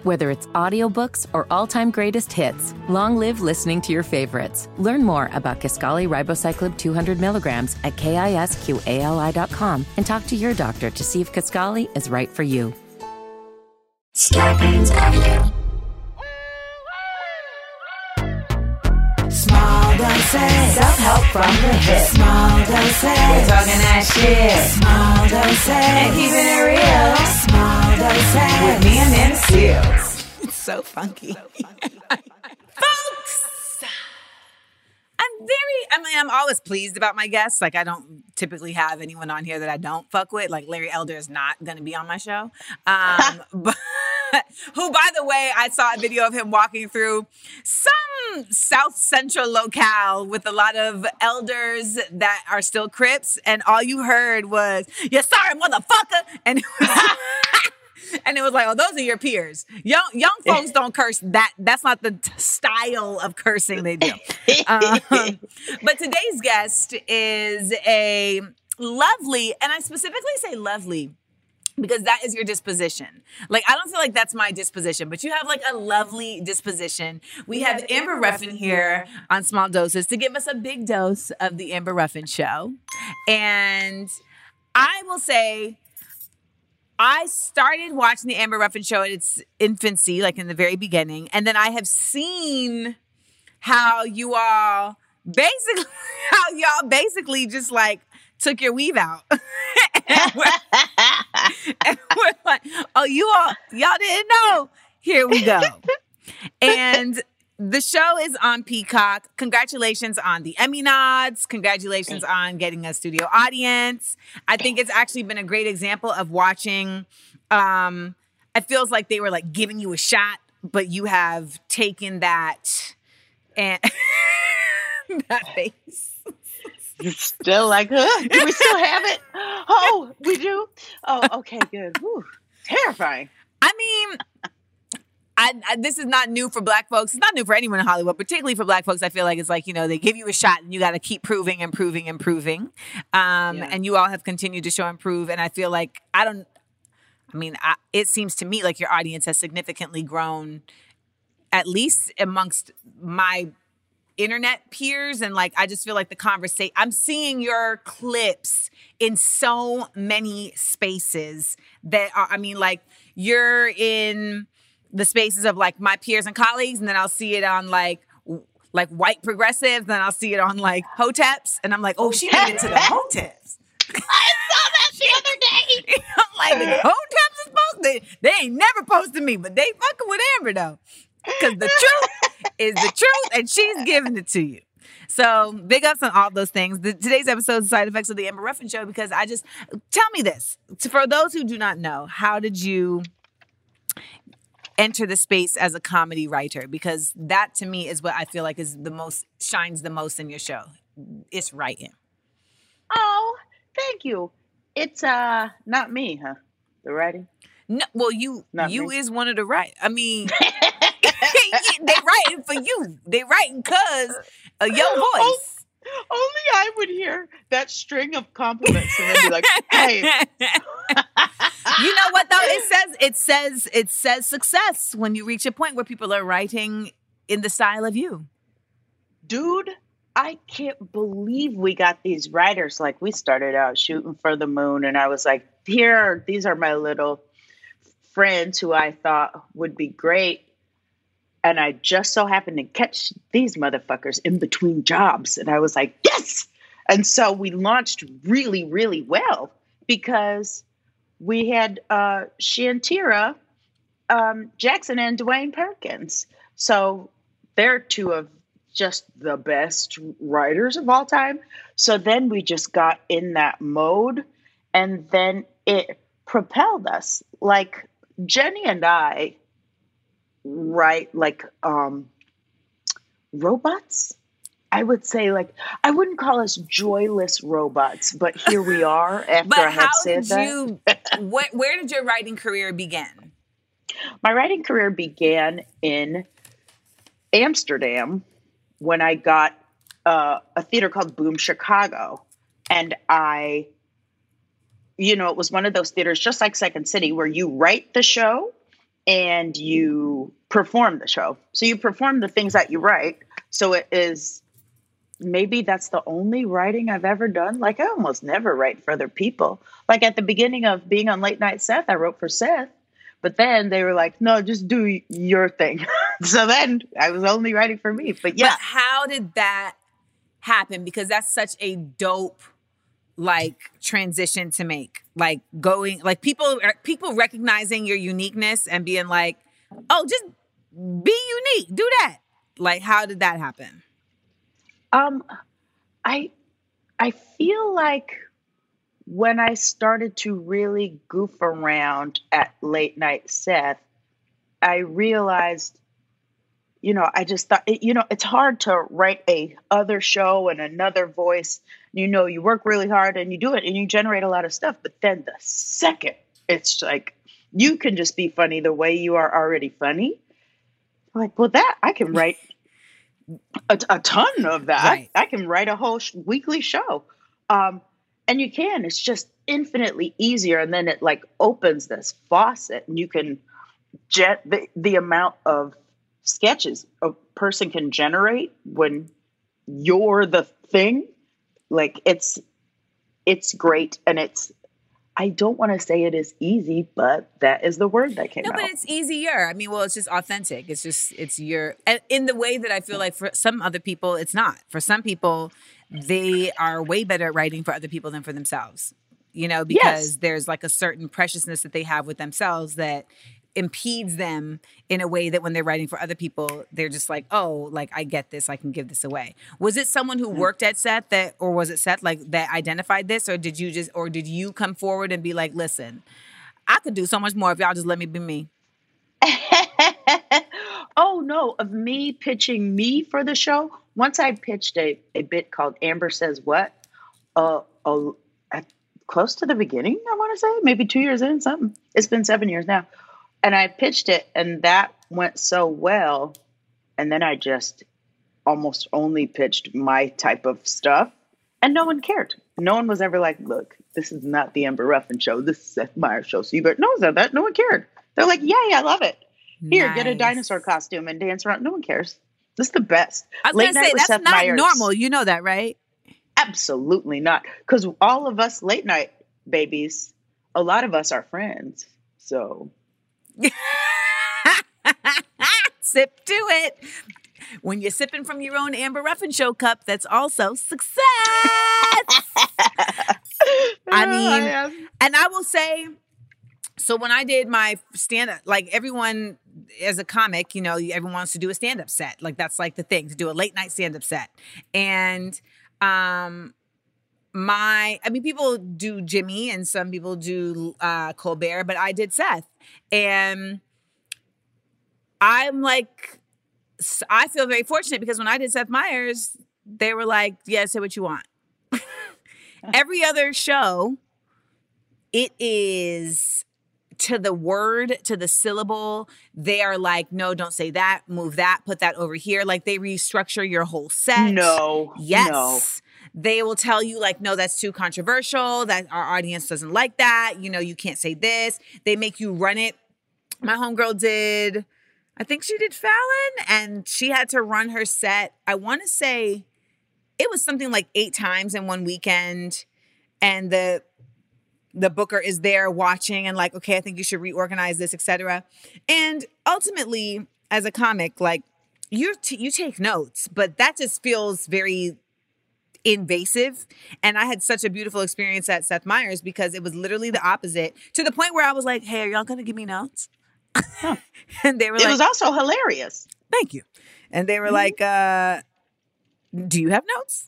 Whether it's audiobooks or all-time greatest hits, long live listening to your favorites. Learn more about Kisqali Ribociclib 200 milligrams at KISQALI.com and talk to your doctor to see if Kisqali is right for you. Scarpins Avenue. Small doses. Self-help from the hip. Small doses. We're talking that shit. Small doses. And keeping it real. Small doses. With me and Nana Seals. It's so funky. Folks! I'm always pleased about my guests. Like, I don't typically have anyone on here that I don't fuck with. Like, Larry Elder is not going to be on my show. But who, by the way, I saw a video of him walking through some South Central locale with a lot of elders that are still Crips, and all you heard was, "You sorry, motherfucker," and it was like, "Oh, those are your peers. Young folks don't curse. That's not the style of cursing they do." But today's guest is a lovely, and I specifically say lovely because that is your disposition. Like, I don't feel like that's my disposition, but you have like a lovely disposition. We have Amber Ruffin here on Small Doses to give us a big dose of the Amber Ruffin Show. And I will say, I started watching the Amber Ruffin Show at its infancy, like in the very beginning. And then I have seen how y'all basically just like took your weave out. and we're like, oh, y'all didn't know. Here we go. And the show is on Peacock. Congratulations on the Emmy nods. Congratulations on getting a studio audience. I think it's actually been a great example of watching. It feels like they were like giving you a shot, but you have taken that and that face. Still like, do we still have it? Oh, we do? Oh, okay, good. Whew. Terrifying. I mean, this is not new for Black folks. It's not new for anyone in Hollywood, particularly for Black folks. I feel like it's like, they give you a shot and you got to keep proving and proving and proving. And you all have continued to show and prove. And I feel like, it seems to me like your audience has significantly grown, at least amongst my internet peers. And like, I just feel like the conversation, I'm seeing your clips in so many spaces that are, you're in the spaces of like my peers and colleagues, and then I'll see it on like white progressives, then I'll see it on like hoteps, and I'm like, oh, she made it to the hoteps. I saw that the other day. I'm like, the hoteps is supposed they ain't never posted me, but they fucking with Amber though. Because the truth is the truth, and she's giving it to you. So big ups on all those things. Today's episode is Side Effects of the Amber Ruffin Show, because tell me this. For those who do not know, how did you enter the space as a comedy writer? Because that to me is what I feel like is shines the most in your show. It's writing. Oh, thank you. It's not me, huh? The writing? No, well, you is one of the right. They writing for you. They writing because of your voice. Only I would hear that string of compliments and then be like, hey. You know what though? It says success when you reach a point where people are writing in the style of you. Dude, I can't believe we got these writers. Like, we started out shooting for the moon, and I was like, these are my little friends who I thought would be great. And I just so happened to catch these motherfuckers in between jobs. And I was like, yes! And so we launched really, really well because we had Shantira Jackson and Dwayne Perkins. So they're two of just the best writers of all time. So then we just got in that mode, and then it propelled us. Like, Jenny and I write like robots. I would say, like, I wouldn't call us joyless robots, but here we are after I have said that. Where did your writing career begin? My writing career began in Amsterdam when I got a theater called Boom Chicago. And it was one of those theaters, just like Second City, where you write the show and you perform the show. So you perform the things that you write. So it is, maybe that's the only writing I've ever done. Like I almost never write for other people. Like at the beginning of being on Late Night Seth, I wrote for Seth, but then they were like, no, just do your thing. So then I was only writing for me. But yeah. But how did that happen? Because that's such a dope like transition to make. Like going, like people recognizing your uniqueness and being like, oh, just be unique. Do that. Like, how did that happen? I feel like when I started to really goof around at Late Night Seth, I realized, I just thought, it's hard to write a other show and another voice. You work really hard and you do it and you generate a lot of stuff. But then the second it's like, you can just be funny the way you are already funny. Like, well, that I can write a ton of that. Right. I can write a whole weekly show. And you can, it's just infinitely easier. And then it like opens this faucet and you can the amount of sketches a person can generate when you're the thing. Like it's great. And I don't want to say it is easy, but that is the word that came out. No, but it's easier. I mean, well, it's just authentic. It's in the way that I feel like for some other people, it's not. For some people, they are way better at writing for other people than for themselves, because there's like a certain preciousness that they have with themselves that impedes them in a way that when they're writing for other people, they're just like, oh, like I get this, I can give this away. Was it someone who worked at Seth or was it Seth like that identified this, or did you come forward and be like, listen, I could do so much more if y'all just let me be me? Oh no, of me pitching me for the show. Once I pitched a bit called Amber Says What, close to the beginning, I want to say, maybe 2 years in, something. It's been 7 years now. And I pitched it and that went so well. And then I just almost only pitched my type of stuff and no one cared. No one was ever like, look, this is not the Amber Ruffin show. This is Seth Meyers show. So you better know that. No one cared. They're like, yeah, I love it. Here, Get a dinosaur costume and dance around. No one cares. This is the best. I was going to say, that's Seth not Meyers. Normal. You know that, right? Absolutely not. Because all of us late night babies, a lot of us are friends. So... Sip to it. When you're sipping from your own Amber Ruffin show cup, that's also success. I mean, and I will say, so when I did my stand-up, like everyone as a comic, everyone wants to do a stand-up set. Like that's like the thing, to do a late night stand-up set. And people do Jimmy and some people do Colbert, but I did Seth. And I'm like, I feel very fortunate because when I did Seth Meyers, they were like, yeah, say what you want. Every other show, it is to the word, to the syllable. They are like, no, don't say that, move that, put that over here. Like they restructure your whole set. No. Yes. No. They will tell you like, no, that's too controversial. That our audience doesn't like that. You can't say this. They make you run it. My homegirl did, I think she did Fallon, and she had to run her set. I want to say it was something like 8 times in one weekend. And the booker is there watching and like, okay, I think you should reorganize this, etc. And ultimately, as a comic, like you take notes, but that just feels very invasive. And I had such a beautiful experience at Seth Meyers because it was literally the opposite, to the point where I was like, hey, are y'all going to give me notes? Huh. And they were like, it was also hilarious. Thank you. And they were like, do you have notes?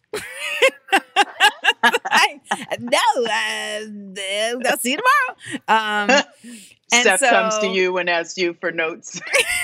No, I'll see you tomorrow. And Seth comes to you and asks you for notes.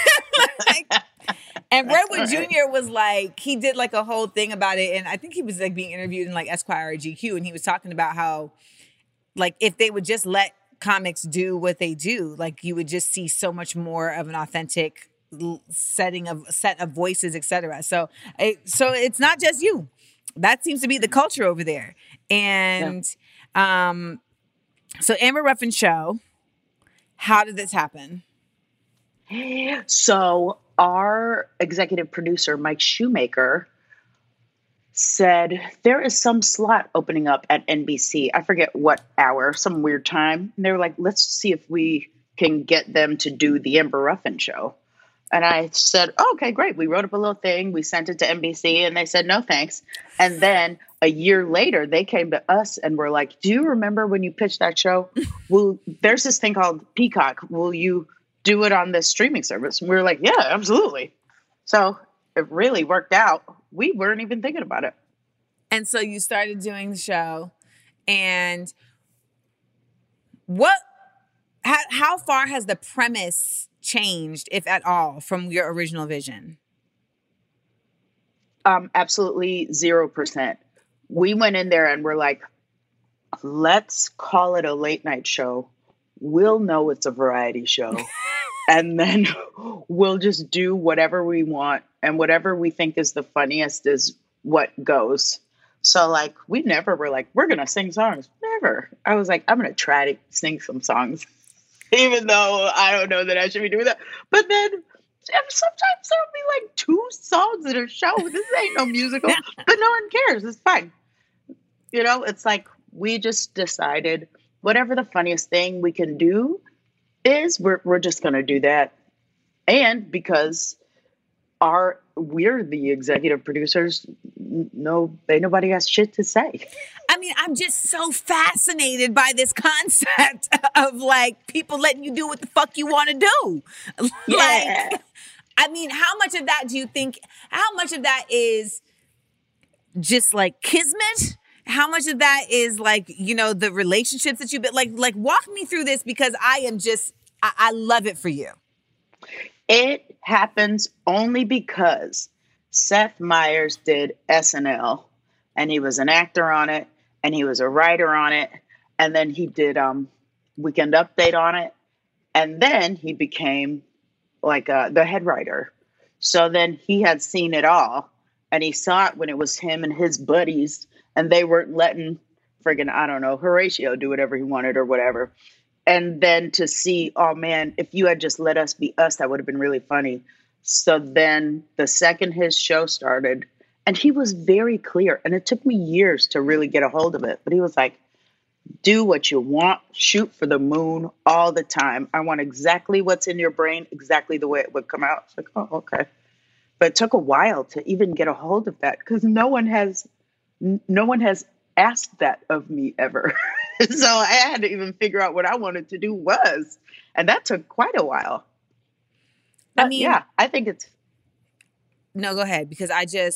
And Redwood Jr. was like, he did like a whole thing about it. And I think he was like being interviewed in like Esquire or GQ. And he was talking about how like if they would just let comics do what they do, like you would just see so much more of an authentic set of voices, etc. So it's not just you. That seems to be the culture over there. And so Amber Ruffin show, how did this happen? So our executive producer, Mike Shoemaker, said there is some slot opening up at NBC. I forget what hour, some weird time. And they were like, let's see if we can get them to do the Amber Ruffin show. And I said, oh, okay, great. We wrote up a little thing. We sent it to NBC and they said, no, thanks. And then a year later, they came to us and were like, do you remember when you pitched that show? There's this thing called Peacock. Will you do it on this streaming service? And we were like, yeah, absolutely. So it really worked out. We weren't even thinking about it. And so you started doing the show. And how far has the premise changed, if at all, from your original vision? Absolutely 0%. We went in there and we're like, let's call it a late night show. We'll know it's a variety show. And then we'll just do whatever we want. And whatever we think is the funniest is what goes. So like, we never were like, we're going to sing songs. Never. I was like, I'm going to try to sing some songs, even though I don't know that I should be doing that. But then sometimes there'll be like 2 songs in a show. This ain't no musical, but no one cares. It's fine. You know, it's like, we just decided whatever the funniest thing we can do is, we're just going to do that. And because we're the executive producers, nobody has shit to say. I mean, I'm just so fascinated by this concept of like people letting you do what the fuck you want to do. Yeah. Like, I mean, how much of that is just like kismet? How much of that is like, you know, the relationships that you've been like walk me through this, because I love it for you. It happens only because Seth Meyers did SNL and he was an actor on it and he was a writer on it. And then he did Weekend Update on it. And then he became like the head writer. So then he had seen it all and he saw it when it was him and his buddies and they weren't letting friggin', I don't know, Horatio do whatever he wanted or whatever. And then to see, oh man, if you had just let us be us, that would have been really funny. So then the second his show started, and he was very clear, and it took me years to really get a hold of it, but he was like, do what you want, shoot for the moon all the time. I want exactly what's in your brain, exactly the way it would come out. It's like, oh, okay. But it took a while to even get a hold of that because no one has asked that of me ever. So I had to even figure out what I wanted to do was, and that took quite a while. But, I think it's. No, go ahead, because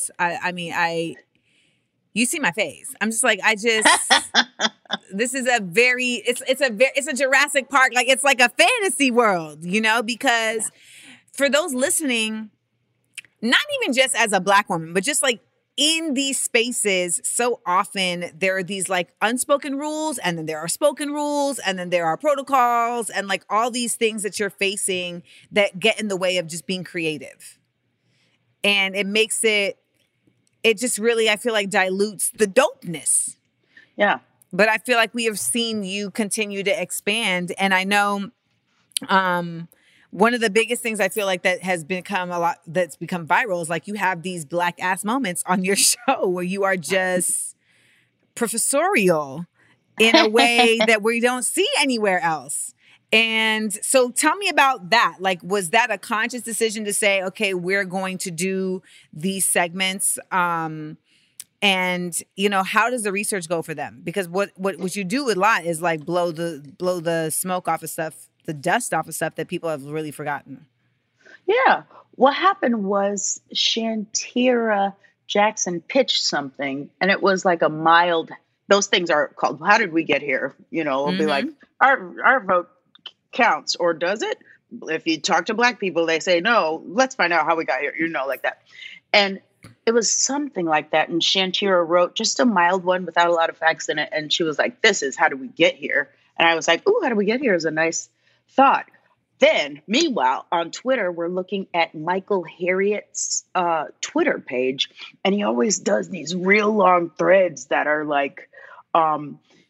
you see my face. I'm just like, this is it's a Jurassic Park. Like, it's like a fantasy world, you know, because for those listening, not even just as a Black woman, but just like in these spaces, so often there are these like unspoken rules, and then there are spoken rules, and then there are protocols, and like all these things that you're facing that get in the way of just being creative. And it makes it just really, I feel like, dilutes the dopeness. Yeah. But I feel like we have seen you continue to expand. And I know one of the biggest things I feel like that has become that's become viral is like you have these Black ass moments on your show where you are just professorial in a way that we don't see anywhere else. And so tell me about that. Like, was that a conscious decision to say, okay, we're going to do these segments? And, you know, how does the research go for them? Because what you do a lot is like blow the smoke off of stuff, the dust off of stuff that people have really forgotten. Yeah. What happened was Shantira Jackson pitched something and it was like a mild, those things are called, how did we get here? You know, it'll be like, our vote counts, or does it? If you talk to Black people, they say, no, let's find out how we got here, you know, like that. And it was something like that. And Shantira wrote just a mild one without a lot of facts in it. And she was like, this is how do we get here? And I was like, ooh, how do we get here is a nice thought. Then, meanwhile, on Twitter, we're looking at Michael Harriot's Twitter page. And he always does these real long threads that are like,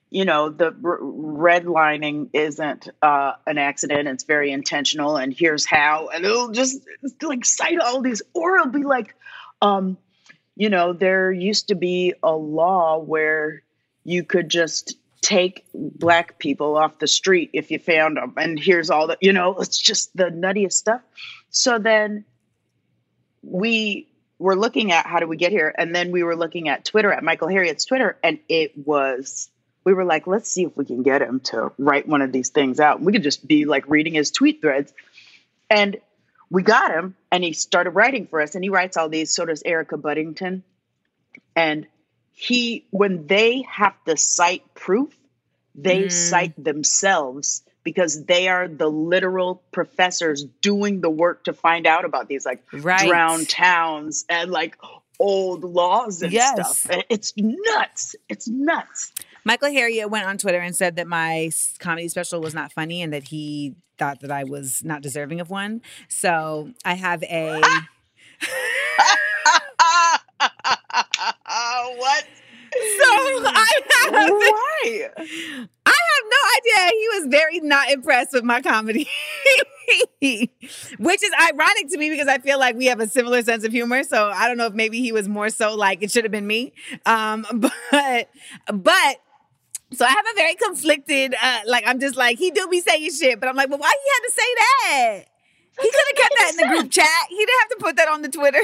the redlining isn't an accident. It's very intentional. And here's how. And it'll just like cite all these, or it'll be like, there used to be a law where you could just take Black people off the street if you found them. And here's all the, it's just the nuttiest stuff. So then we were looking at how do we get here? And then we were looking at Twitter, at Michael Harriot's Twitter. And we were like, let's see if we can get him to write one of these things out. We could just be like reading his tweet threads. And we got him and he started writing for us, and he writes all these. So does Erica Buddington. And when they have to cite proof, they cite themselves, because they are the literal professors doing the work to find out about these like drowned towns and like old laws and stuff. It's nuts. It's nuts. Michael Harriot went on Twitter and said that my comedy special was not funny and that he thought that I was not deserving of one. So I have a... What? So Why? I have no idea. He was very not impressed with my comedy. Which is ironic to me because I feel like we have a similar sense of humor. So I don't know if maybe he was more so like it should have been me. But so I have a very conflicted, I'm just like, he do be saying shit, but I'm like, well, why he had to say that? He could have kept that in the group chat. He didn't have to put that on the Twitter.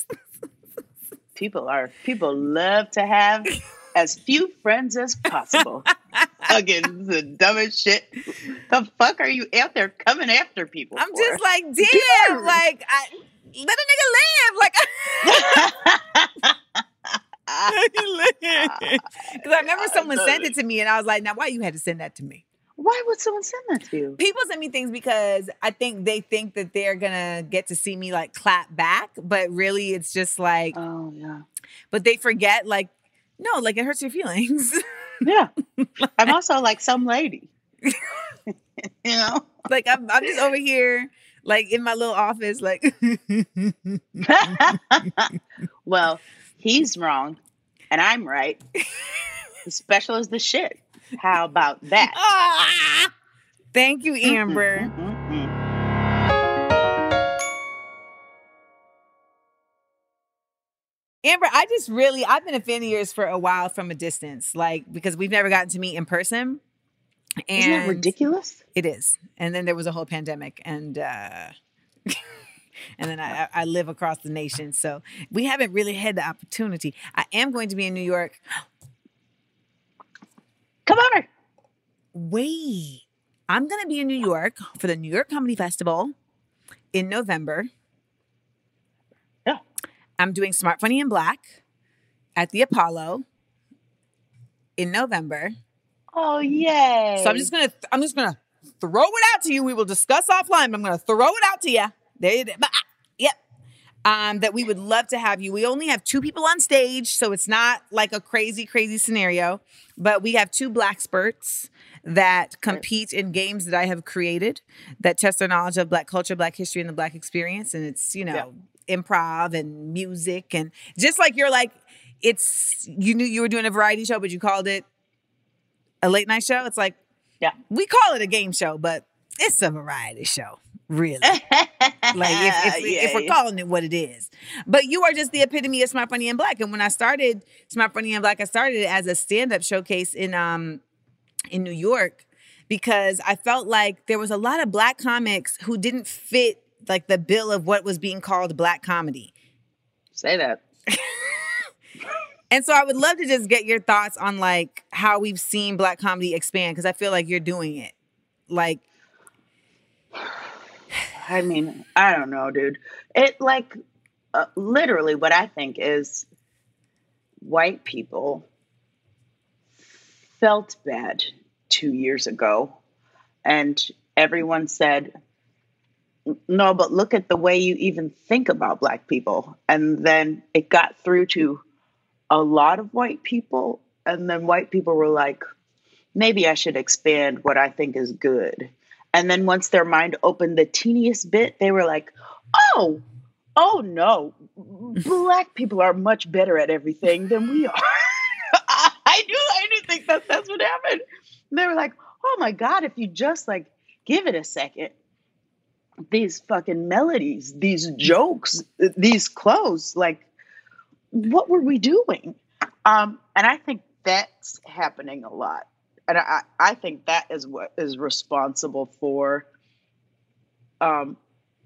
People love to have as few friends as possible. Fucking the dumbest shit. The fuck are you out there coming after people? I'm for? just like, damn, let a nigga live. Because I remember someone sent it to me and I was like, now why you had to send that to me? Why would someone send that to you? People send me things because I think they think that they're gonna get to see me like clap back, but really it's just like, oh yeah. But they forget, like, no, like it hurts your feelings. Yeah, I'm also like some lady, Like I'm just over here, like in my little office, like. Well, he's wrong, and I'm right. The special is the shit. How about that? Thank you, Amber. Amber, I've been a fan of yours for a while from a distance, like, because we've never gotten to meet in person. And isn't that ridiculous? It is. And then there was a whole pandemic, and and then I live across the nation, so we haven't really had the opportunity. I am going to be in New York. Come over. Wait, I'm going to be in New York for the New York Comedy Festival in November. Yeah. I'm doing Smart, Funny, and Black at the Apollo in November. Oh, yay. So I'm just gonna throw it out to you. We will discuss offline, but I'm gonna throw it out to you. Yep. That we would love to have you. We only have 2 people on stage, so it's not like a crazy, crazy scenario. But we have 2 Black spurts that compete in games that I have created that test our knowledge of Black culture, Black history, and the Black experience. And it's, improv and music. And just like you're like, you knew you were doing a variety show, but you called it a late night show. It's like, we call it a game show, but it's a variety show, really. If we're calling it what it is. But you are just the epitome of Smart, Funny, and Black. And when I started Smart, Funny, and Black, I started it as a stand-up showcase in New York because I felt like there was a lot of Black comics who didn't fit like the bill of what was being called Black comedy. Say that. And so I would love to just get your thoughts on like how we've seen Black comedy expand, because I feel like you're doing it. Like, I mean, I don't know, dude. It like literally what I think is white people felt bad 2 years ago, and everyone said, no, but look at the way you even think about Black people. And then it got through to a lot of white people. And then white people were like, maybe I should expand what I think is good. And then once their mind opened the teeniest bit, they were like, oh no, Black people are much better at everything than we are. I do think like, that's what happened. And they were like, oh my God, if you just like give it a second, these fucking melodies, these jokes, these clothes, like, what were we doing? And I think that's happening a lot. And I think that is what is responsible for, that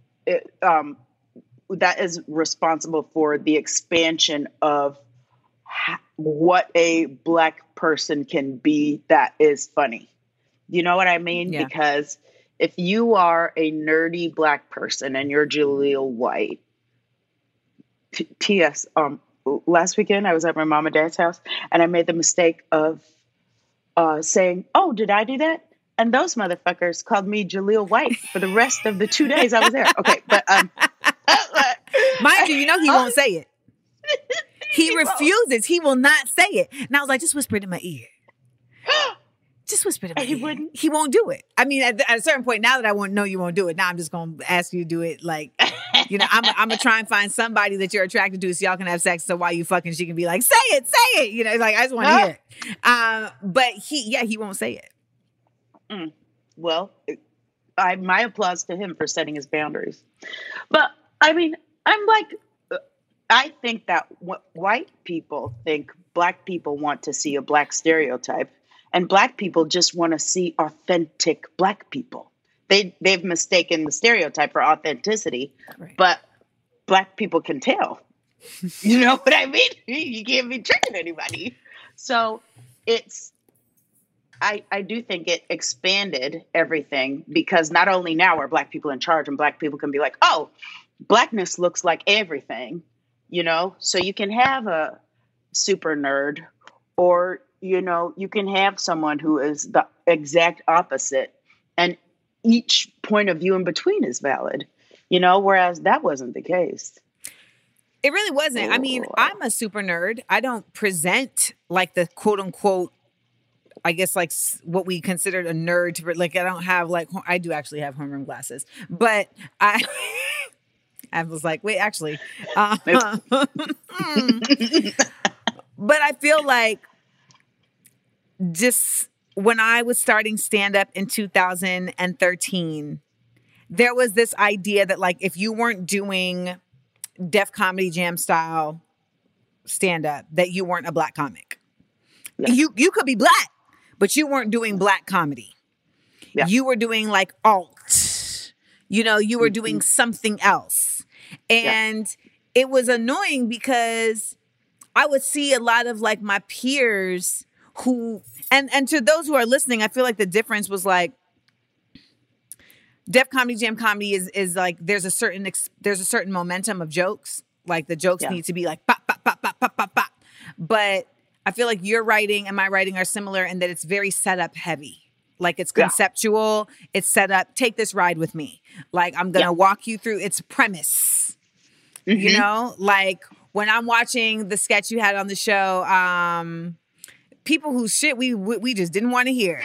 is responsible for the expansion of what a Black person can be that is funny. You know what I mean? Yeah. Because if you are a nerdy Black person and you're Jaleel White, P.S. Last weekend I was at my mom and dad's house and I made the mistake of saying, "Oh, did I do that?" And those motherfuckers called me Jaleel White for the rest of the 2 days I was there. Okay, but mind you, you know he won't say it. He refuses. He will not say it. And I was like, just whisper it in my ear. Just whisper it in my ear. He wouldn't? He won't do it. I mean, at a certain point, now that I won't know you won't do it, now I'm just going to ask you to do it. Like, you know, I'm going to try and find somebody that you're attracted to so y'all can have sex. So while you fucking, she can be like, say it. You know, like, I just want to hear it. But he won't say it. Well, my applause to him for setting his boundaries. But I mean, I'm like, I think that white people think Black people want to see a Black stereotype, and Black people just want to see authentic Black people. They've mistaken the stereotype for authenticity, right. But Black people can tell. You know what I mean? You can't be tricking anybody. So I do think it expanded everything, because not only now are Black people in charge and Black people can be like, oh, Blackness looks like everything, you know? So you can have a super nerd, or, you know, you can have someone who is the exact opposite, and each point of view in between is valid, you know, whereas that wasn't the case. It really wasn't. I mean, I'm a super nerd. I don't present like the quote unquote, I guess, like what we considered a nerd to, like, I don't have like, I do actually have homeroom glasses, but I was like, wait, actually, but I feel like just when I was starting stand up in 2013, there was this idea that like, if you weren't doing Def Comedy Jam style stand up, that you weren't a Black comic. Yeah. You could be Black, but you weren't doing Black comedy. Yeah. You were doing like alt, you know, you were doing something else. And it was annoying because I would see a lot of like my peers who, and to those who are listening, I feel like the difference was like, Def Comedy Jam comedy is like, there's a certain momentum of jokes. Like the jokes need to be like, pop, pop, pop, pop, pop, pop, pop. But I feel like your writing and my writing are similar in that it's very setup heavy. Like it's conceptual, it's set up, take this ride with me. Like I'm going to walk you through its premise. Mm-hmm. You know, like when I'm watching the sketch you had on the show, people whose shit we just didn't want to hear.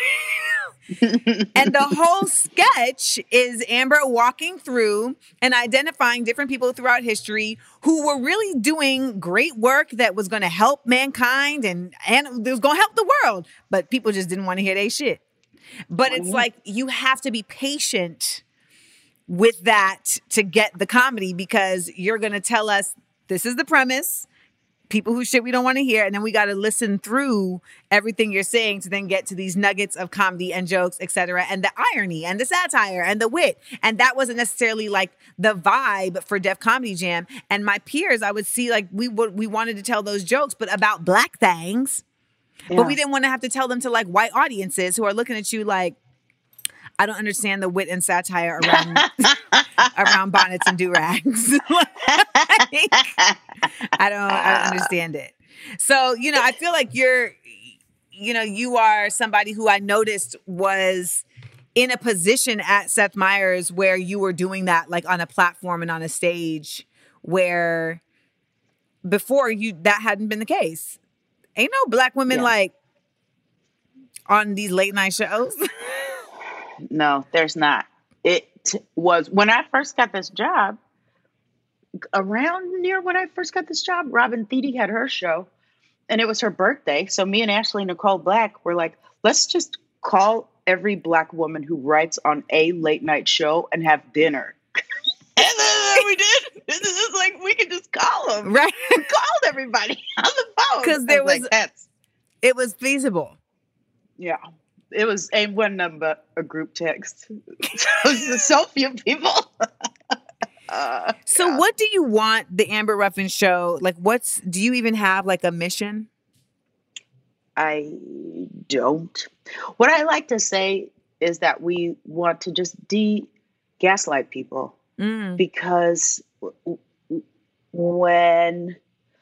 And the whole sketch is Amber walking through and identifying different people throughout history who were really doing great work that was going to help mankind and it was going to help the world, but people just didn't want to hear their shit. But it's like, you have to be patient with that to get the comedy, because you're going to tell us this is the premise, people who shit we don't want to hear, and then we got to listen through everything you're saying to then get to these nuggets of comedy and jokes, etc., and the irony and the satire and the wit. And that wasn't necessarily like the vibe for Def Comedy Jam. And my peers, I would see like we wanted to tell those jokes, but about Black things, but we didn't want to have to tell them to like white audiences who are looking at you like, I don't understand the wit and satire around around bonnets and do-rags. I don't understand it. So, you know, I feel like you are somebody who I noticed was in a position at Seth Meyers where you were doing that like on a platform and on a stage, where before that hadn't been the case. Ain't no Black women like on these late night shows. No, there's not. It was when I first got this job, around near when I first got this job, Robin Thede had her show. and it was her birthday. So me and Ashley Nicole Black were like, let's just call every Black woman who writes on a late night show and have dinner. And then we did. This is like, we could just call them. Right. We called everybody on the phone. Because there was, like, it was feasible. Yeah. It was one number, a group text. So few people. So what do you want the Amber Ruffin show? Like, do you even have like a mission? I don't. What I like to say is that we want to just gaslight people. Because when,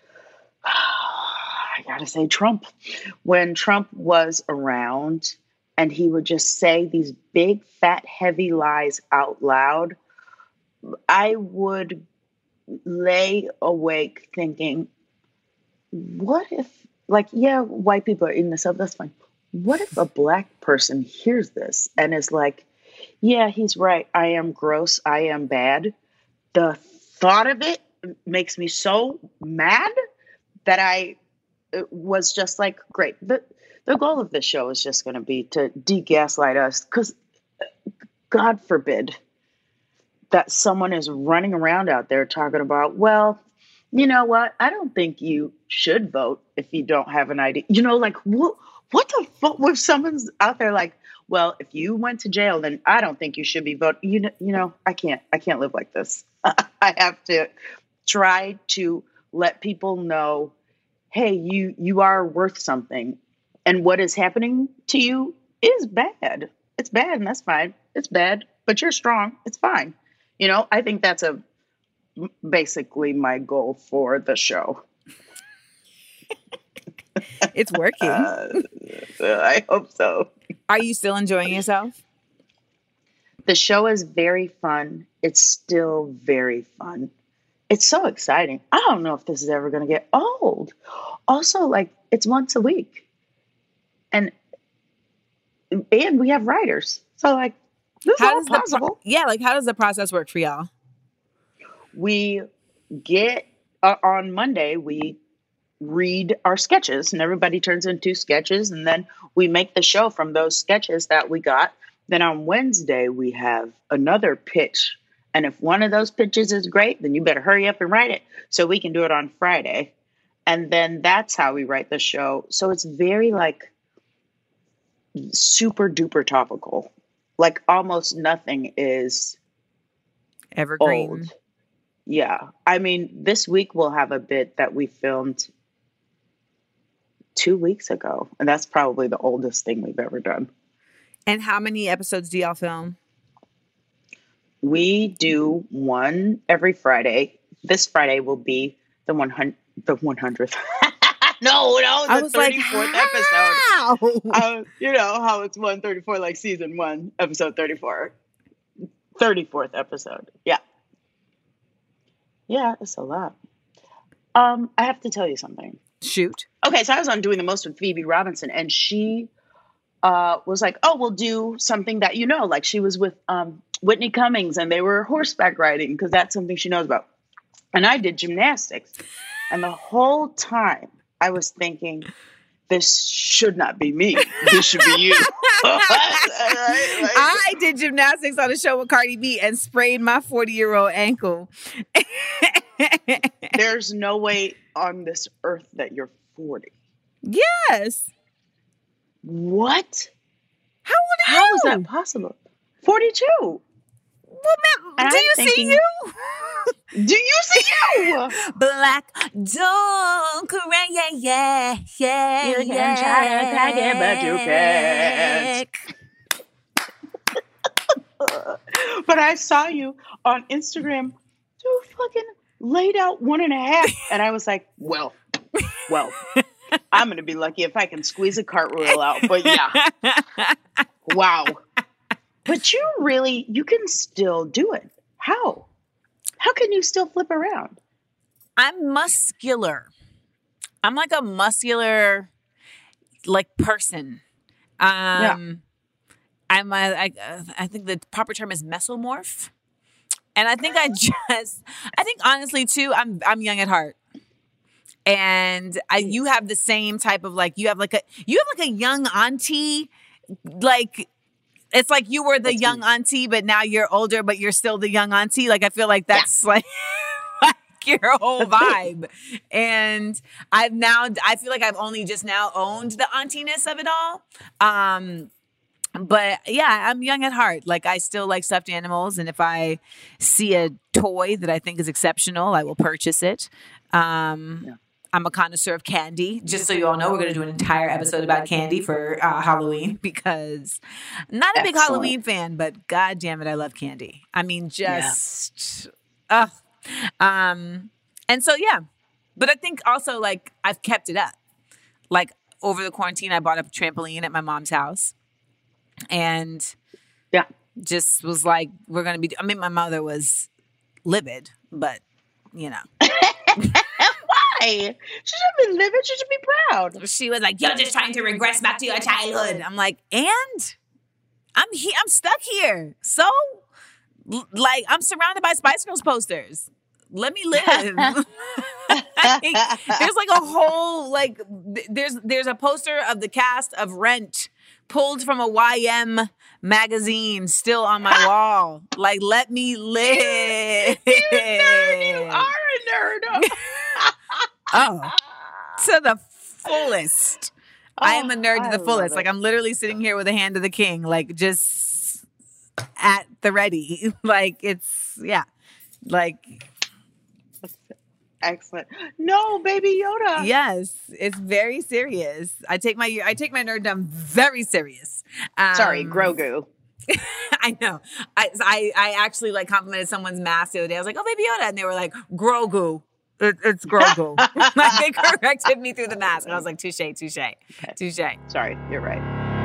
I gotta say Trump, when Trump was around and he would just say these big, fat, heavy lies out loud, I would lay awake thinking, what if, like, yeah, white people are eating this up, that's fine. What if a Black person hears this and is like, yeah, he's right. I am gross. I am bad. The thought of it makes me so mad that I was just like, great. The goal of this show is just going to be to de-gaslight us, because God forbid that someone is running around out there talking about, well, you know what? I don't think you should vote if you don't have an ID. You know, like, what the fuck? If someone's out there like, well, if you went to jail, then I don't think you should be voting. You know, I can't live like this. I have to try to let people know, hey, you are worth something. And what is happening to you is bad. It's bad, and that's fine. It's bad, but you're strong. It's fine. You know, I think that's basically my goal for the show. It's working. I hope so. Are you still enjoying yourself? The show is very fun. It's still very fun. It's so exciting. I don't know if this is ever going to get old. Also, like, it's once a week. And we have writers. So, like, this is all possible. How does the process work for y'all? We get, on Monday, we read our sketches, and everybody turns in 2 sketches, and then we make the show from those sketches that we got. Then on Wednesday, we have another pitch. And if one of those pitches is great, then you better hurry up and write it so we can do it on Friday. And then that's how we write the show. So it's very, like, super duper topical. Like, almost nothing is evergreen. Old. Yeah. I mean, this week we'll have a bit that we filmed 2 weeks ago. And that's probably the oldest thing we've ever done. And how many episodes do y'all film? We do one every Friday. This Friday will be the 100th. No, the 34th episode. You know how it's 134, like season 1, episode 34. 34th episode. Yeah. Yeah, it's a lot. I have to tell you something. Shoot. Okay, so I was on Doing the Most with Phoebe Robinson, and she was like, oh, we'll do something that, like she was with Whitney Cummings, and they were horseback riding, because that's something she knows about. And I did gymnastics. And the whole time I was thinking, this should not be me. This should be you. I did gymnastics on a show with Cardi B and sprained my 40-year-old ankle. There's no way on this earth that you're 40. Yes. What? How old are you? How is that possible? 42. Well, ma'am, do you see you? Do you see you? Black don't cry, yeah. You can try to tag it, but you can't. But I saw you on Instagram, you fucking laid out 1.5, and I was like, well, I'm gonna be lucky if I can squeeze a cartwheel out. But yeah, wow. But you can still do it. How? How can you still flip around? I'm muscular. I'm like a muscular, like, person. Yeah. I think the proper term is mesomorph. And I think honestly too, I'm young at heart. And you have the same type of like, you have like a young auntie, like, it's like you were the young auntie, but now you're older, but you're still the young auntie. Like, I feel like that's like your whole vibe. And I feel like I've only just now owned the auntiness of it all. But yeah, I'm young at heart. Like, I still like stuffed animals. And if I see a toy that I think is exceptional, I will purchase it. I'm a connoisseur of candy. Just so you all know, we're going to do an entire episode about candy for Halloween, because I'm not a big Halloween fan, but God damn it, I love candy. I mean, just, and so, yeah. But I think also, like, I've kept it up. Like, over the quarantine, I bought a trampoline at my mom's house and just was like, we're going to be, I mean, my mother was livid, but, you know. She should be livid. She should be proud. She was like, "You're just trying to regress back to your childhood." I'm like, and I'm stuck here. So, like, I'm surrounded by Spice Girls posters. Let me live. There's like a whole, like, there's a poster of the cast of Rent pulled from a YM magazine still on my wall. Like, let me live. You nerd. You are a nerd. Oh, to the fullest. I am a nerd to the fullest. Like, I'm literally sitting here with a hand of the king, like, just at the ready. Like, it's, yeah. Like, excellent. No, Baby Yoda. Yes, it's very serious. I take my nerddom very serious. Sorry, Grogu. I know. I actually, like, complimented someone's mask the other day. I was like, "Oh, Baby Yoda," and they were like, "Grogu." It's Grogu. Like, they corrected me through the mask. And I was like, touche. Sorry, you're right.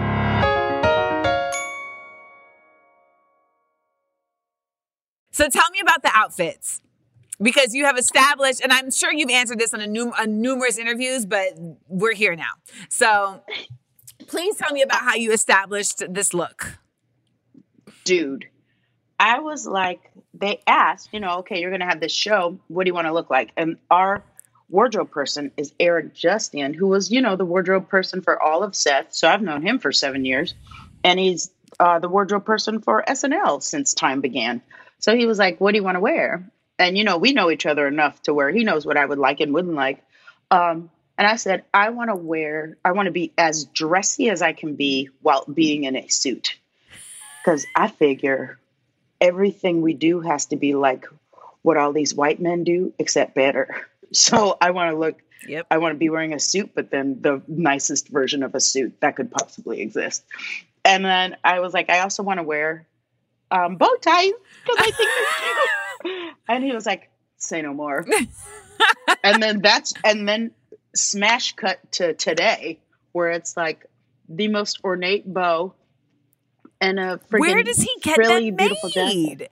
So tell me about the outfits. Because you have established, and I'm sure you've answered this on numerous interviews, but we're here now. So please tell me about how you established this look. Dude, I was like, they asked, okay, you're going to have this show. What do you want to look like? And our wardrobe person is Eric Justian, who was, the wardrobe person for all of Seth. So I've known him for 7 years. And he's the wardrobe person for SNL since time began. So he was like, what do you want to wear? And, we know each other enough to where he knows what I would like and wouldn't like. And I said, I want to be as dressy as I can be while being in a suit. Because I figure everything we do has to be like what all these white men do, except better. So I want to I want to be wearing a suit, but then the nicest version of a suit that could possibly exist. And then I was like, I also want to wear bow ties because I think they're cute. And he was like, say no more. and then smash cut to today, where it's like the most ornate bow and a freaking Where does he get really that beautiful made?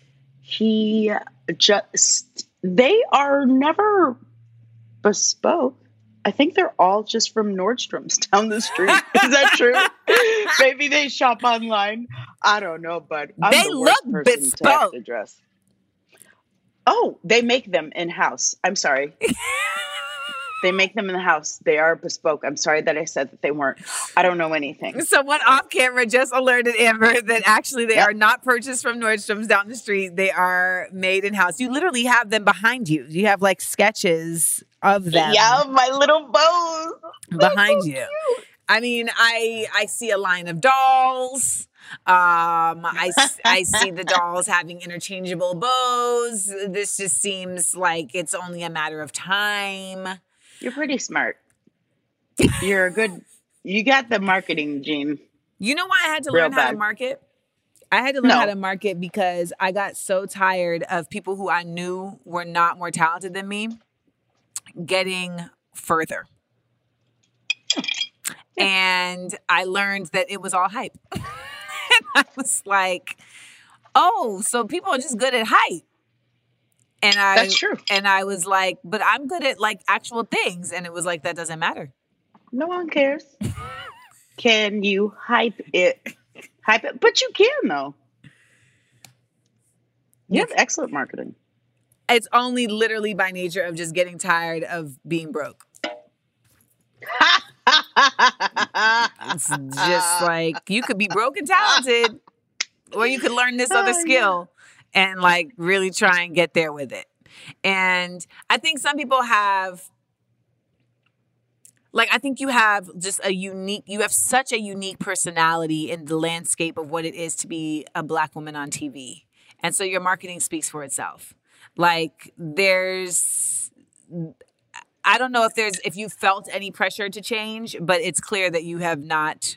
Jacket. They are never bespoke. I think they're all just from Nordstrom's down the street. Is that true? Maybe they shop online. I don't know, but they look bespoke. To have to dress. Oh, they make them in-house. I'm sorry. They make them in the house. They are bespoke. I'm sorry that I said that they weren't. I don't know anything. Someone off camera just alerted Amber that actually they are not purchased from Nordstrom's down the street. They are made in-house. You literally have them behind you. You have like sketches of them. Yeah, my little bows. Behind you. Cute. I mean, I see a line of dolls. I see the dolls having interchangeable bows. This just seems like it's only a matter of time. You're pretty smart. You got the marketing gene. You know why I had to learn how to market? I had to learn how to market because I got so tired of people who I knew were not more talented than me getting further. And I learned that it was all hype. And I was like, oh, so people are just good at hype. And that's true. And I was like, but I'm good at like actual things. And it was like, that doesn't matter. No one cares. Can you hype it? Hype it. But you can, though. You have excellent marketing. It's only literally by nature of just getting tired of being broke. It's just like you could be broke and talented, or you could learn this other skill and like really try and get there with it. And I think some people have, like, I think you have just you have such a unique personality in the landscape of what it is to be a Black woman on TV. And so your marketing speaks for itself. Like I don't know if you felt any pressure to change, but it's clear that you have not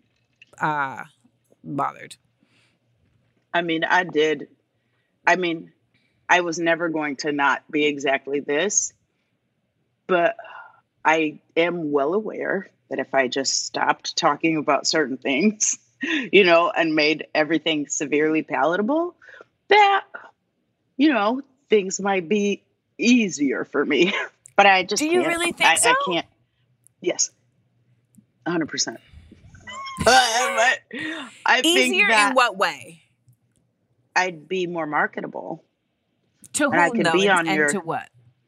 bothered. I mean, I did. I mean, I was never going to not be exactly this, but I am well aware that if I just stopped talking about certain things, and made everything severely palatable, that, things might be easier for me. But I just Do you really think so? I can't. Yes. 100%. I easier think that in what way? I'd be more marketable. To whom, I could be on and your, to what?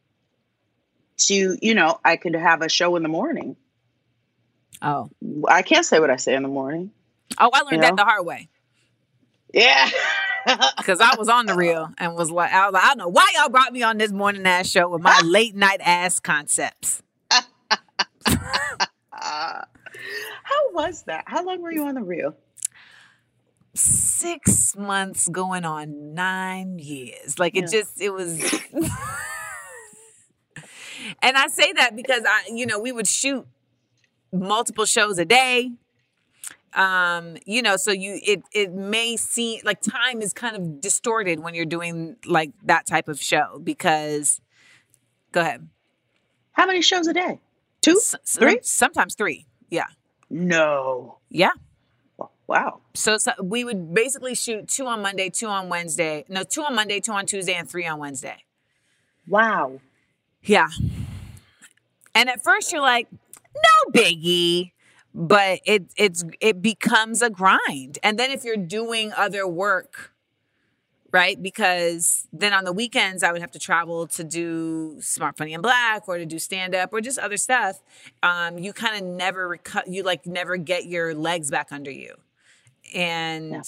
I could have a show in the morning. Oh. I can't say what I say in the morning. Oh, I learned that the hard way. Yeah. Because I was on the reel and was like, I don't know why y'all brought me on this morning ass show with my late night ass concepts. How was that? How long were you on the reel? 6 months going on 9 years. Like it was. And I say that because we would shoot multiple shows a day. So it may seem like time is kind of distorted when you're doing like that type of show because, go ahead. How many shows a day? 2? 3? Sometimes 3. Yeah. No. Yeah. Wow. So we would basically shoot 2 on Monday, 2 on Wednesday. No, 2 on Monday, 2 on Tuesday, and 3 on Wednesday. Wow. Yeah. And at first you're like, no biggie. But it becomes a grind. And then if you're doing other work, right? Because then on the weekends, I would have to travel to do Smart, Funny, and Black or to do stand-up or just other stuff. You kind of never never get your legs back under you. And,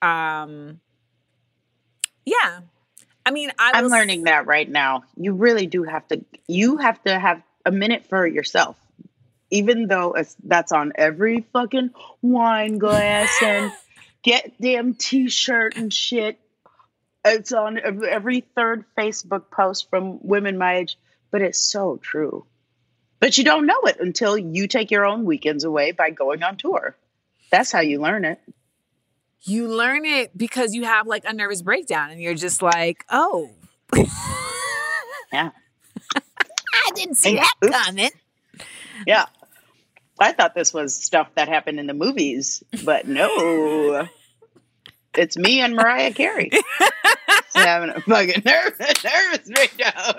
yeah. I mean, I'm learning that right now. You really do have to have a minute for yourself. Even though that's on every fucking wine glass and get damn t-shirt and shit. It's on every third Facebook post from women my age, but it's so true. But you don't know it until you take your own weekends away by going on tour. That's how you learn it. You learn it because you have like a nervous breakdown and you're just like, oh. Yeah. I didn't see that coming. Yeah. I thought this was stuff that happened in the movies, but no. It's me and Mariah Carey. Having a fucking nervous breakdown.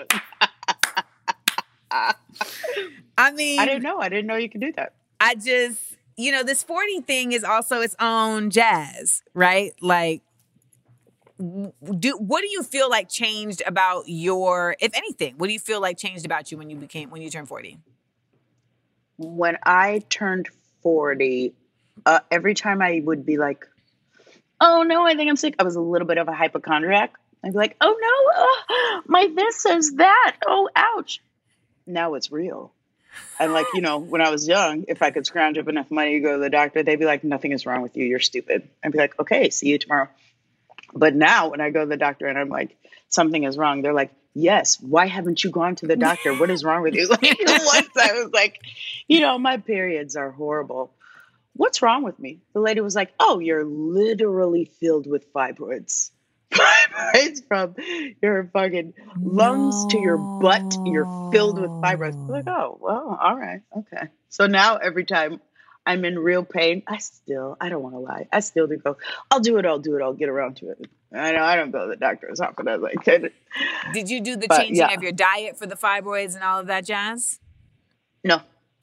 I mean, I didn't know you could do that. I just, this 40 thing is also its own jazz, right? Like, what do you feel like changed about if anything, what do you feel like changed about you when you turned 40? When I turned 40, every time I would be like, oh no, I think I'm sick. I was a little bit of a hypochondriac. I'd be like, oh no, my this is that. Oh, ouch. Now it's real. And like, when I was young, if I could scrounge up enough money to go to the doctor, they'd be like, nothing is wrong with you. You're stupid. I'd be like, okay, see you tomorrow. But now when I go to the doctor and I'm like, something is wrong, they're like, yes, why haven't you gone to the doctor? What is wrong with you? Like once I was like, my periods are horrible. What's wrong with me? The lady was like, oh, you're literally filled with fibroids. Fibroids from your fucking lungs to your butt. You're filled with fibroids. I'm like, oh, well, all right. Okay. So now every time I'm in real pain, I don't want to lie. I still do go, I'll do it. I'll get around to it. I know I don't go to the doctor as often as I could. Did you do the changing of your diet for the fibroids and all of that jazz? No.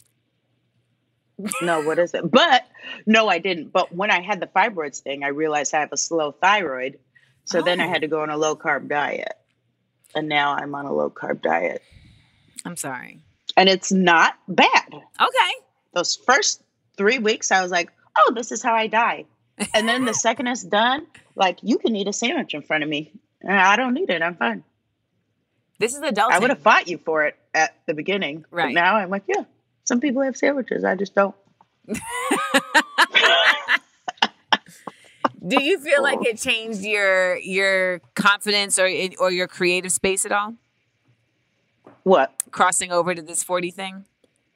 No, what is it? But no, I didn't. But when I had the fibroids thing, I realized I have a slow thyroid. So then I had to go on a low carb diet. And now I'm on a low carb diet. I'm sorry. And it's not bad. Okay. Those first 3 weeks, I was like, oh, this is how I die. And then the second it's done, like, you can eat a sandwich in front of me. And I don't need it. I'm fine. This is adulting. I would have fought you for it at the beginning. Right. But now I'm like, yeah, some people have sandwiches. I just don't. Do you feel like it changed your confidence or your creative space at all? What? Crossing over to this 40 thing?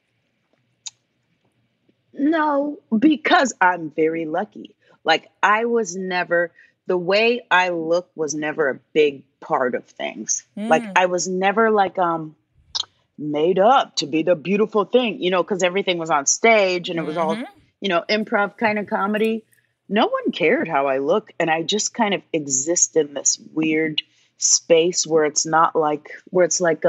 No, because I'm very lucky. Like, I was never, the way I look was never a big part of things. Like, I was never like made up to be the beautiful thing, you know, because everything was on stage and it was all, you know, improv kind of comedy. No one cared how I look. And I just kind of exist in this weird space where it's not like, where it's like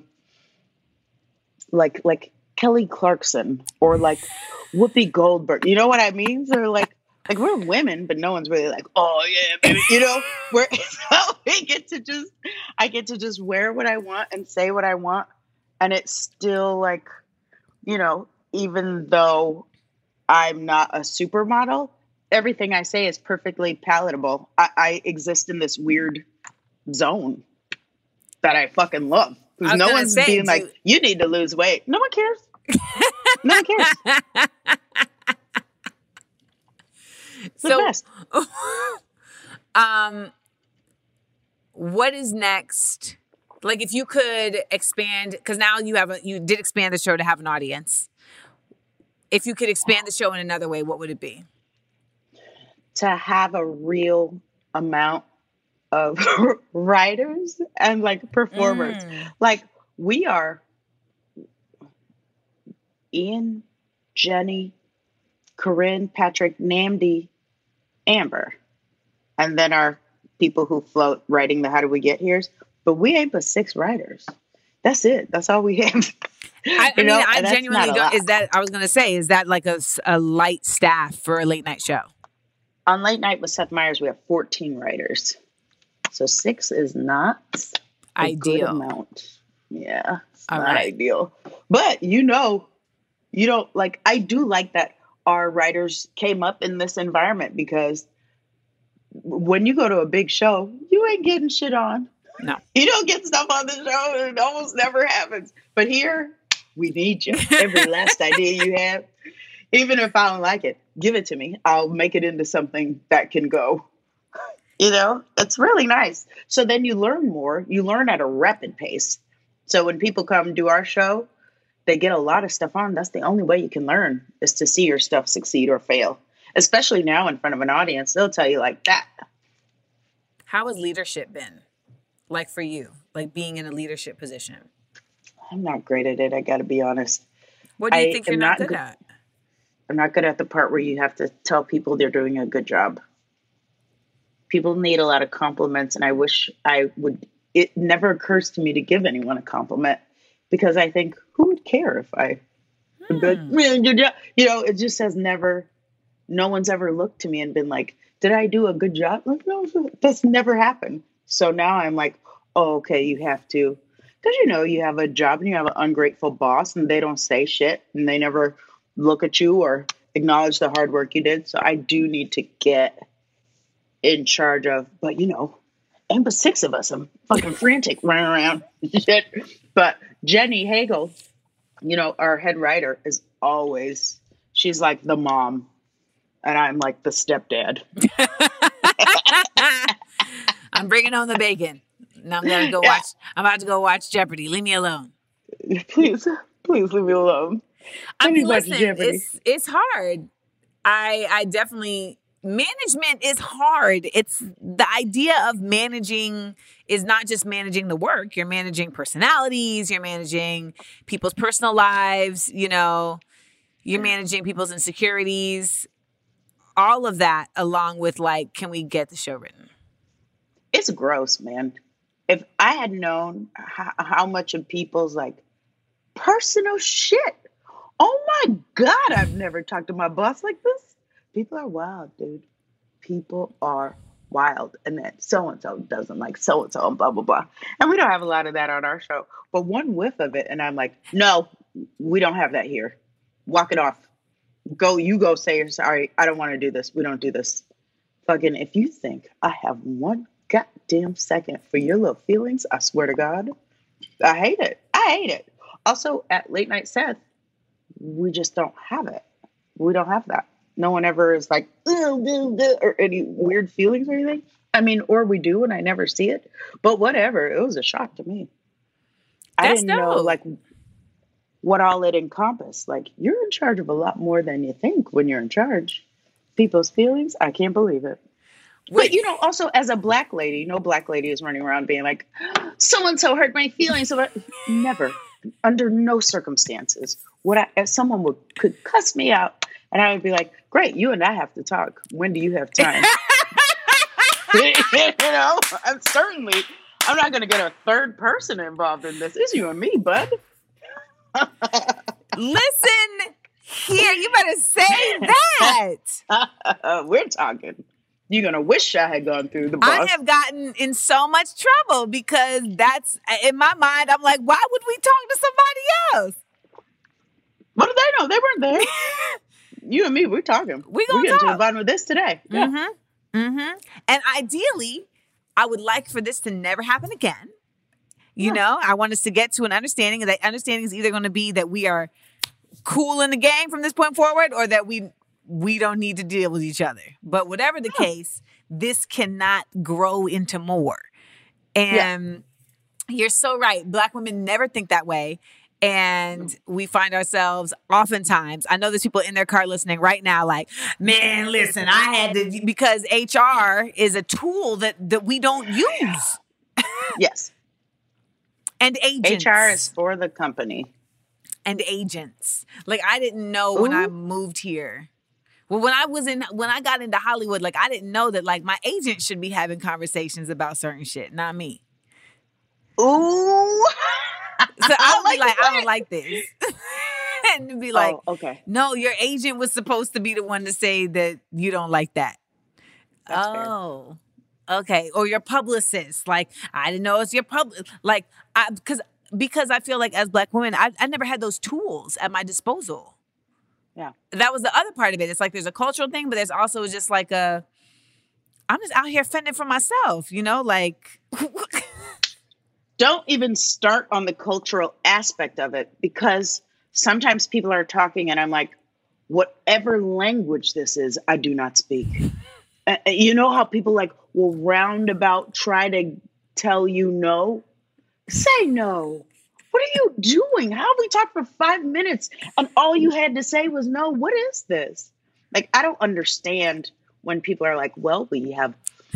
Kelly Clarkson or like Whoopi Goldberg. You know what I mean? They're like we're women, but no one's really like, oh yeah, baby. You know, where I get to just wear what I want and say what I want. And it's still like, you know, even though I'm not a supermodel, everything I say is perfectly palatable. I exist in this weird zone that I fucking love. Because no one's being like, you need to lose weight. No one cares. No one cares. So, best. What is next? Like, if you could expand, because now you did expand the show to have an audience. If you could expand the show in another way, what would it be? To have a real amount of writers and like performers. Like, we are Ian, Jenny, Corinne, Patrick, Namdi, Amber. And then our people who float writing the How Do We Get Here's. But we ain't but 6 writers. That's it. That's all we have. I genuinely don't. I was going to say, is that like a light staff for a late night show? On Late Night with Seth Meyers, we have 14 writers. So 6 is not a good amount. Yeah, it's not ideal. But you know, like, I do like that our writers came up in this environment, because when you go to a big show, you ain't getting shit on. No. You don't get stuff on the show. It almost never happens. But here, we need you. Every last idea you have, even if I don't like it, give it to me. I'll make it into something that can go. You know, it's really nice. So then you learn more. You learn at a rapid pace. So when people come do our show, they get a lot of stuff on. That's the only way you can learn, is to see your stuff succeed or fail. Especially now in front of an audience, they'll tell you like that. How has leadership been like for you? Like, being in a leadership position? I'm not great at it. I got to be honest. What do you think you're not good at? I'm not good at the part where you have to tell people they're doing a good job. People need a lot of compliments, and I wish I would. It never occurs to me to give anyone a compliment, because I think, who would care if I did good job? You know, it just has never. No one's ever looked to me and been like, "Did I do a good job?" Like, no, that's never happened. So now I'm like, oh, okay, you have to, because you know you have a job and you have an ungrateful boss, and they don't say shit, and they never look at you or acknowledge the hard work you did. So I do need to get in charge of, but you know, and but 6 of us, I'm fucking frantic running around. But Jenny Hagel, you know, our head writer, is always, she's like the mom, and I'm like the stepdad. I'm bringing home the bacon. Now I'm gonna go watch. I'm about to go watch Jeopardy. Leave me alone. Please leave me alone. I mean, listen, it's hard. I definitely, management is hard. It's the idea of managing is not just managing the work. You're managing personalities. You're managing people's personal lives. You know, you're managing people's insecurities. All of that, along with like, can we get the show written? It's gross, man. If I had known how much of people's like personal shit. Oh my God, I've never talked to my boss like this. People are wild, dude. People are wild and that so-and-so doesn't like so-and-so and blah, blah, blah. And we don't have a lot of that on our show. But one whiff of it, and I'm like, no, we don't have that here. Walk it off. You go say you're sorry. I don't want to do this. We don't do this. Fucking, if you think I have one goddamn second for your little feelings, I swear to God, I hate it. I hate it. Also, at Late Night Seth, we just don't have it. We don't have that. No one ever is like, or any weird feelings or anything. I mean, or we do and I never see it. But whatever. It was a shock to me. I didn't know, like, what all it encompassed. Like, you're in charge of a lot more than you think when you're in charge. People's feelings, I can't believe it. But, you know, also as a black lady, no black lady is running around being like, so-and-so hurt my feelings. So never, under no circumstances, if someone could cuss me out and I would be like, great, you and I have to talk. When do you have time? You know, I'm not going to get a third person involved in this. It's you and me, bud. Listen here, you better say that. We're talking. You're going to wish I had gone through the boss. I have gotten in so much trouble because that's, in my mind, I'm like, why would we talk to somebody else? What do they know? They weren't there. You and me, we're talking. We're getting to the bottom of this today. Yeah. Mm-hmm. Mm-hmm. And ideally, I would like for this to never happen again. You know, I want us to get to an understanding, and that understanding is either going to be that we are cool in the gang from this point forward, or that we don't need to deal with each other. But whatever the case, this cannot grow into more. And you're so right. Black women never think that way. And we find ourselves oftentimes, I know there's people in their car listening right now like, man, listen, I had to, because HR is a tool that we don't use. Yes. And agents. HR is for the company. And agents. Like, I didn't know when I moved here. Well, when I got into Hollywood, like, I didn't know that, like, my agent should be having conversations about certain shit, not me. Ooh. So I'll be like, I don't like this. And be like, okay. No, your agent was supposed to be the one to say that you don't like that. That's fair. Okay. Or your publicist. Like, I didn't know it's your like, because I feel like as Black women, I never had those tools at my disposal. Yeah. That was the other part of it. It's like there's a cultural thing, but there's also just like I'm just out here fending for myself, you know, like. Don't even start on the cultural aspect of it, because sometimes people are talking and I'm like, whatever language this is, I do not speak. You know how people like will roundabout try to tell you no? Say no. What are you doing? How have we talked for 5 minutes and all you had to say was no? What is this? Like, I don't understand when people are like, well, we have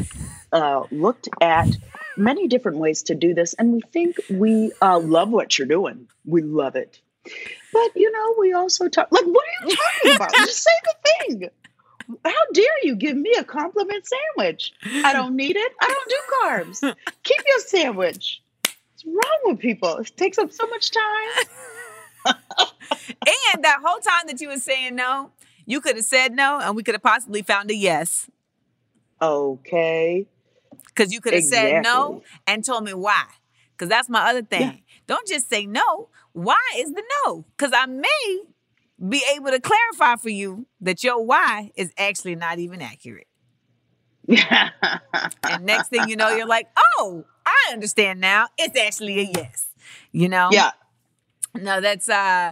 looked at many different ways to do this, and we think we love what you're doing. We love it. But, you know, we also talk, like, what are you talking about? Just say the thing. How dare you give me a compliment sandwich? I don't need it. I don't do carbs. Keep your sandwich. What's wrong with people? It takes up so much time. And that whole time that you were saying no, you could have said no, and we could have possibly found a yes. Okay. Because you could have said no and told me why. Because that's my other thing. Yeah. Don't just say no. Why is the no? Because I may be able to clarify for you that your why is actually not even accurate. And next thing you know, you're like, oh, I understand now. It's actually a yes. You know? Yeah. No, that's that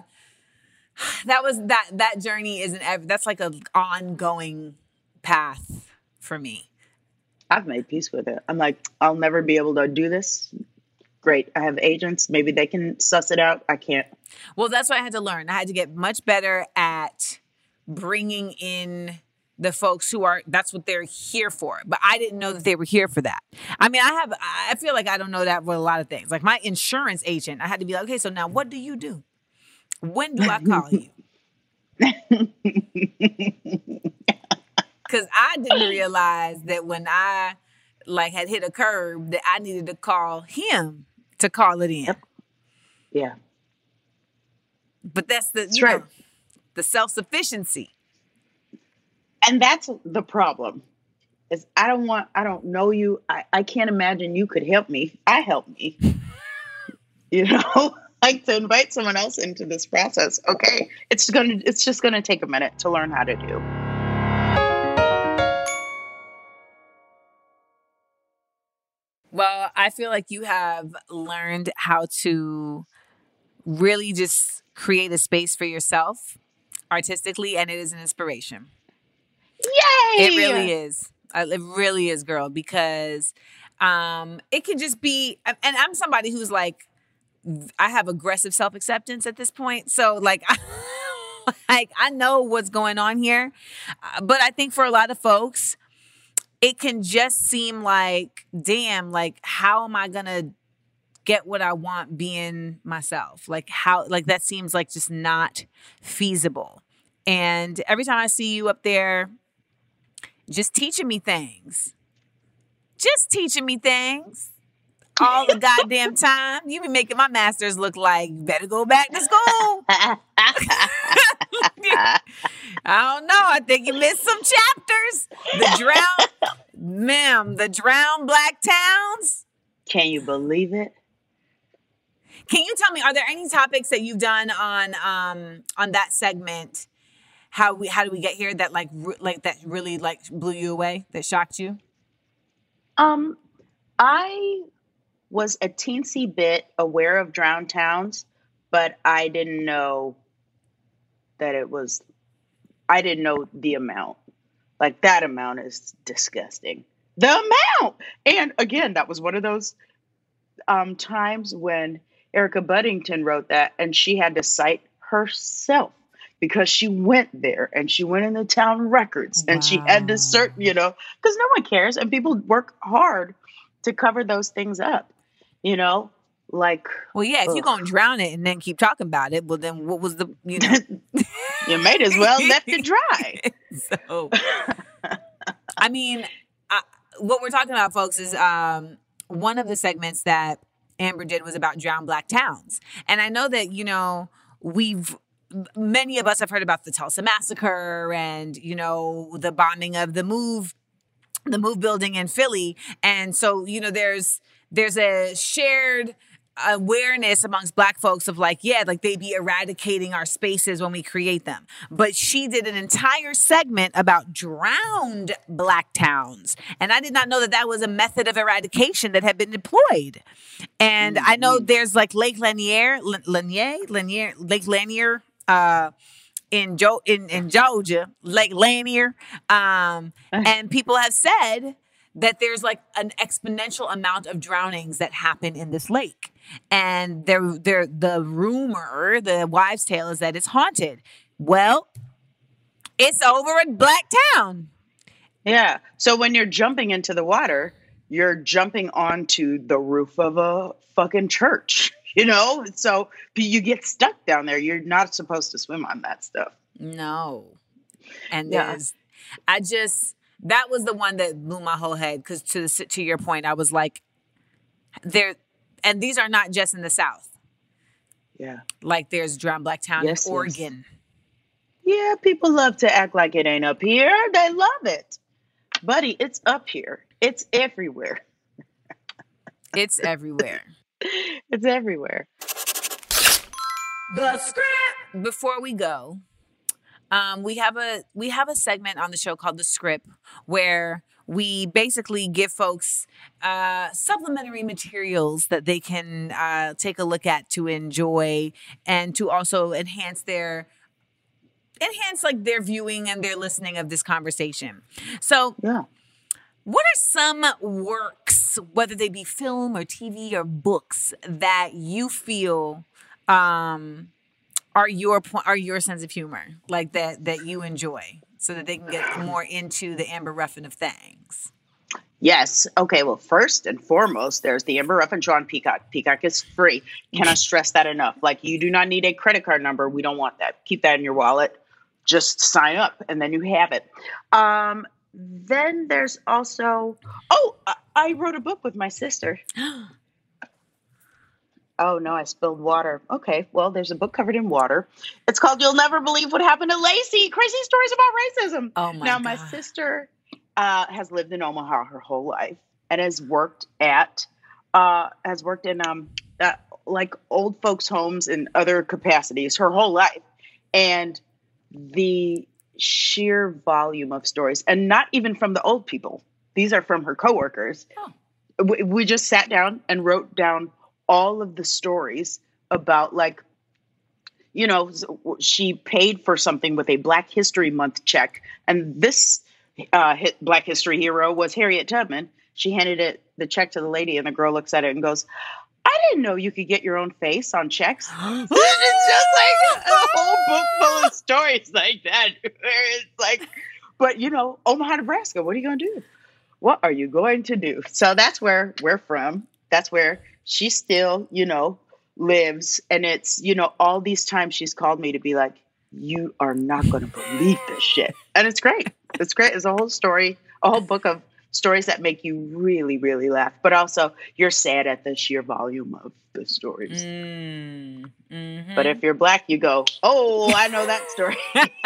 journey isn't ever, that's like an ongoing path for me. I've made peace with it. I'm like, I'll never be able to do this. Great. I have agents. Maybe they can suss it out. I can't. Well, that's what I had to learn. I had to get much better at bringing in the folks who that's what they're here for. But I didn't know that they were here for that. I mean, I feel like I don't know that with a lot of things. Like my insurance agent, I had to be like, okay, so now what do you do? When do I call you? Because I didn't realize that when I like had hit a curb that I needed to call him to call it in. Yep. Yeah. But that's right. The self-sufficiency. And that's the problem. is I don't know you. I can't imagine you could help me. Help me. You know, like to invite someone else into this process. Okay. It's just gonna take a minute to learn how to do. Well, I feel like you have learned how to really just create a space for yourself artistically, and it is an inspiration. Yay! It really is. It really is, girl, because it can just be, and I'm somebody who's like, I have aggressive self-acceptance at this point. So like, I know what's going on here. But I think for a lot of folks, it can just seem like, damn, like, how am I going to get what I want being myself? Like that seems like just not feasible. And every time I see you up there, just teaching me things. All the goddamn time. You be making my masters look like better go back to school. I don't know. I think you missed some chapters. The drowned black towns. Can you believe it? Can you tell me, are there any topics that you've done on that segment? How do we get here that like that really like blew you away, that shocked you? I was a teensy bit aware of drowned towns, but I didn't know that I didn't know the amount. Like, that amount is disgusting. The amount! And again, that was one of those times when Erica Buddington wrote that, and she had to cite herself because she went there and she went in the town records and she had to because no one cares, and people work hard to cover those things up, like. Well, yeah, if you're going to drown it and then keep talking about it, well, then what was the, you might as well left it dry. So, I mean, what we're talking about, folks, is one of the segments that Amber did was about drowned black towns. And I know that, many of us have heard about the Tulsa Massacre and, the bombing of the Move building in Philly. And so, there's a shared awareness amongst Black folks of like, yeah, like they be eradicating our spaces when we create them. But she did an entire segment about drowned Black towns. And I did not know that was a method of eradication that had been deployed. And I know there's like Lake Lanier, in Georgia, Lake Lanier. And people have said that there's like an exponential amount of drownings that happen in this lake. And the rumor, the wives' tale is that it's haunted. Well, it's over at Blacktown. Yeah. So when you're jumping into the water, you're jumping onto the roof of a fucking church, So you get stuck down there. You're not supposed to swim on that stuff. No. And that was the one that blew my whole head, because to your point, I was like, and these are not just in the South. Yeah. Like there's drowned Black Town in Oregon. Yeah, people love to act like it ain't up here. They love it. Buddy, it's up here. It's everywhere. It's everywhere. It's everywhere. The script. Before we go, we have a segment on the show called The Script, where we basically give folks supplementary materials that they can take a look at to enjoy and to also enhance their viewing and their listening of this conversation. So, yeah. What are some works, whether they be film or TV or books, that you feel are your sense of humor, like that you enjoy, so that they can get more into the Amber Ruffin of things? Yes. Okay. Well, first and foremost, there's the Amber Ruffin show on Peacock. Peacock is free. Cannot stress that enough. Like, you do not need a credit card number. We don't want that. Keep that in your wallet. Just sign up, and then you have it. Then there's also, I wrote a book with my sister. Oh, no, I spilled water. Okay, well, there's a book covered in water. It's called You'll Never Believe What Happened to Lacey, Crazy Stories About Racism. Oh, my God. Now, my sister has lived in Omaha her whole life and has worked in like old folks' homes and other capacities her whole life. And the sheer volume of stories, and not even from the old people. These are from her coworkers. Oh. We just sat down and wrote down all of the stories about, like, you know, she paid for something with a Black History Month check. And this Black History hero was Harriet Tubman. She handed the check to the lady, and the girl looks at it and goes, I didn't know you could get your own face on checks. It's just like a whole book full of stories like that. Where it's like, but, you know, Omaha, Nebraska, what are you going to do? What are you going to do? So that's where we're from. That's where she still, you know, lives. And it's, you know, all these times she's called me to be like, you are not going to believe this shit. And it's great. It's great. It's a whole story, a whole book of stories that make you really, really laugh. But also you're sad at the sheer volume of the stories. Mm-hmm. But if you're Black, you go, oh, I know that story.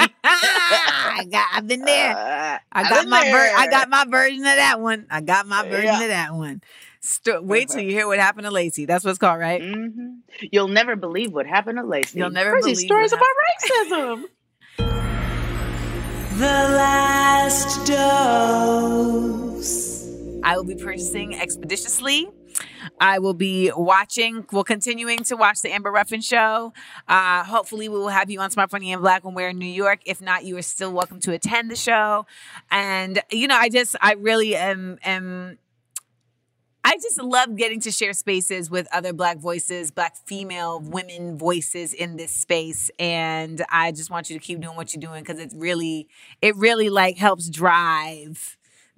I've been there. I got my version of that one. Of that one. Wait till you hear what happened to Lacey. That's what it's called, right? Mm-hmm. You'll never believe what happened to Lacey. You'll never believe stories about racism. The last dose. I will be purchasing expeditiously. I will be continuing to watch the Amber Ruffin show. Hopefully we will have you on Smart, Funny, and Black when we're in New York. If not, you are still welcome to attend the show. And, you know, I really I just love getting to share spaces with other Black voices, Black female women voices in this space. And I just want you to keep doing what you're doing, because it really like helps drive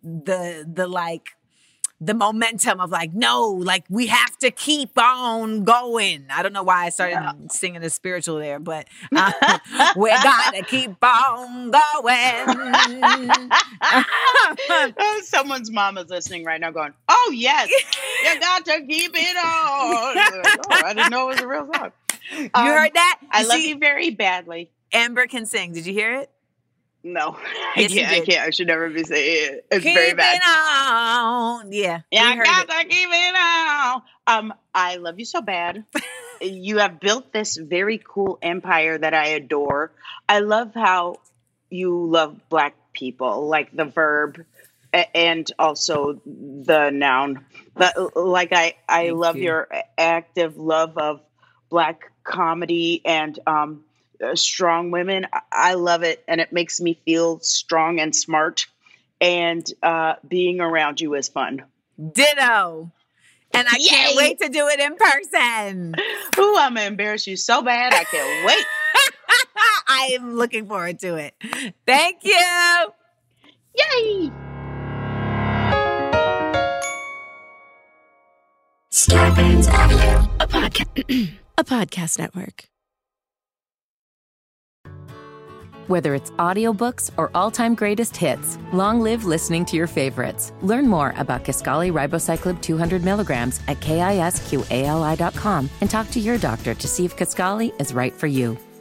the momentum of like, no, like we have to keep on going. I don't know why I started singing the spiritual there, but we gotta keep on going. Someone's mama's listening right now going, oh yes, you got to keep it on. I didn't know it was a real song. You heard that? I love you very badly. Amber can sing. Did you hear it? No, yes, I can't. I should never be saying it. It's keep very bad. It on. Yeah. I got to keep it on. I love you so bad. You have built this very cool empire that I adore. I love how you love Black people, like the verb and also the noun. But like I love your active love of Black comedy and strong women. I love it, and it makes me feel strong and smart, and being around you is fun. Ditto. And I can't wait to do it in person. Ooh, I'm gonna embarrass you so bad. I can't wait. I am looking forward to it. Thank you. Yay. Starbane's Audio, a podcast network. Whether it's audiobooks or all-time greatest hits, long live listening to your favorites. Learn more about Kisqali Ribociclib 200 milligrams at KISQALI.com and talk to your doctor to see if Kisqali is right for you.